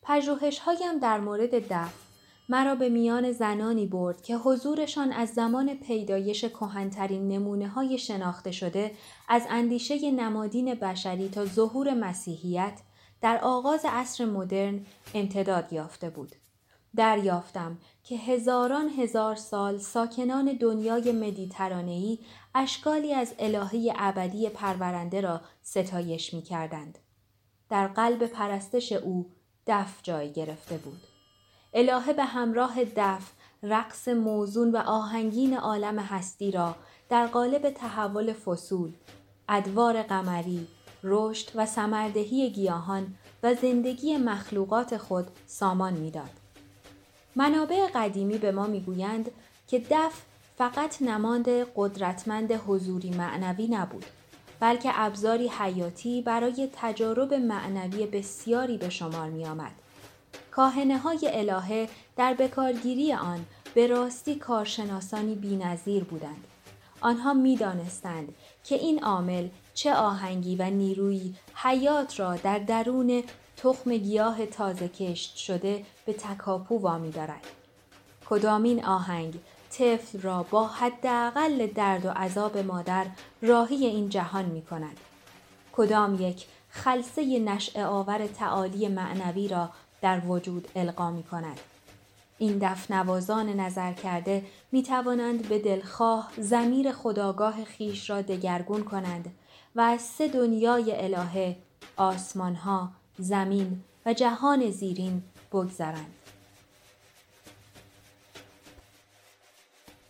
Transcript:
پژوهش‌هایم در مورد دف مرا به میان زنانی برد که حضورشان از زمان پیدایش کهن‌ترین نمونه‌های شناخته شده از اندیشه نمادین بشری تا ظهور مسیحیت در آغاز عصر مدرن امتداد یافته بود. دریافتم که هزاران هزار سال ساکنان دنیای مدیترانه‌ای اشکالی از الهه ابدی پرورنده را ستایش می‌کردند. در قلب پرستش او دف جای گرفته بود. الهه به همراه دف رقص موزون و آهنگین عالم هستی را در قالب تحول فصول، ادوار قمری، رشد و ثمردهی گیاهان و زندگی مخلوقات خود سامان می‌داد. منابع قدیمی به ما می‌گویند که دف فقط نماد قدرتمند حضوری معنوی نبود، بلکه ابزاری حیاتی برای تجارب معنوی بسیاری به شمار می‌آمد. کاهنه‌های الهه در بکارگیری آن به راستی کارشناسانی بی‌نظیر بودند. آنها می‌دانستند که این عامل چه آهنگی و نیرویی حیات را در درون تخم گیاه تازه کشت شده به تکاپو وامی دارد. کدامین آهنگ طفل را با حداقل درد و عذاب مادر راهی این جهان می کند؟ کدام یک خلسه نشأه آور تعالی معنوی را در وجود القا می کند؟ این دف نوازان نظر کرده می توانند به دلخواه ضمیر خودآگاه خیش را دگرگون کنند و از سه دنیای الهه، آسمانها، زمین و جهان زیرین بگذرند.